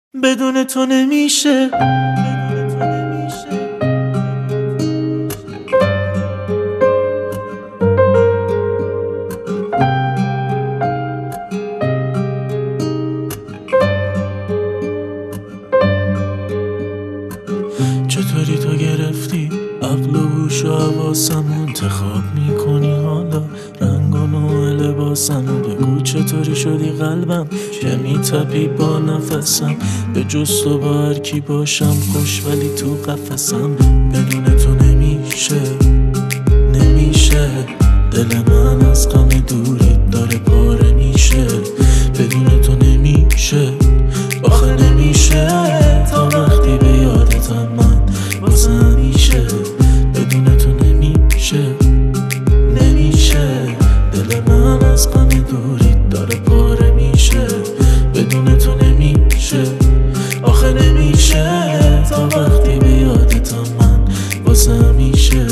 بدون تو نمیشه. چطوری تو گرفتی عقل و هوش و حواسم، انتخاب میکنی حالا رنگ و نوع لباسم. بگو چطوری شدی قلبم که میتپی با نفسم، به جز تو با هر کی باشم خوش ولی تو قفسم. بدون تو نمیشه دل من از غم دوری داره پاره میشه. بدون تو نمیشه آخه نمیشه، تا وقتی به یادتم من واسه همیشه. بدون تو نمیشه دل من از غم دوری داره پاره میشه. بدون تو نمیشه آخه نمیشه، تا وقتی به یادتم من واسه همیشه.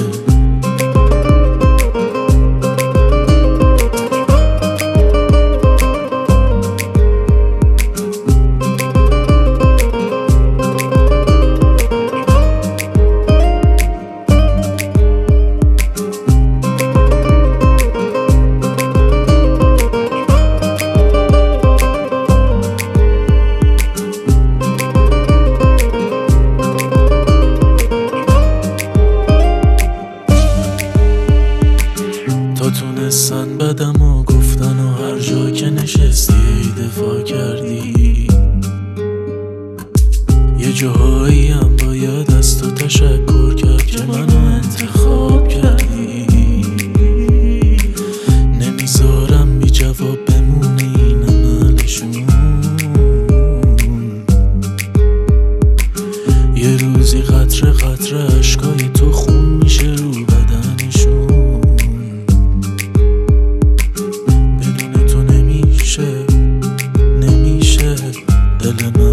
تونستن بدم و گفتن و هر جا که نشستی دفاع کردی. یه جاهایی هم باید از تو تشکر کرد که منو انتخاب کردی. نمیذارم بی جواب بمونه این عملشون، یه روزی قطره قطره عشقای تو خون میشه رو بدنشون. نمیشه دل من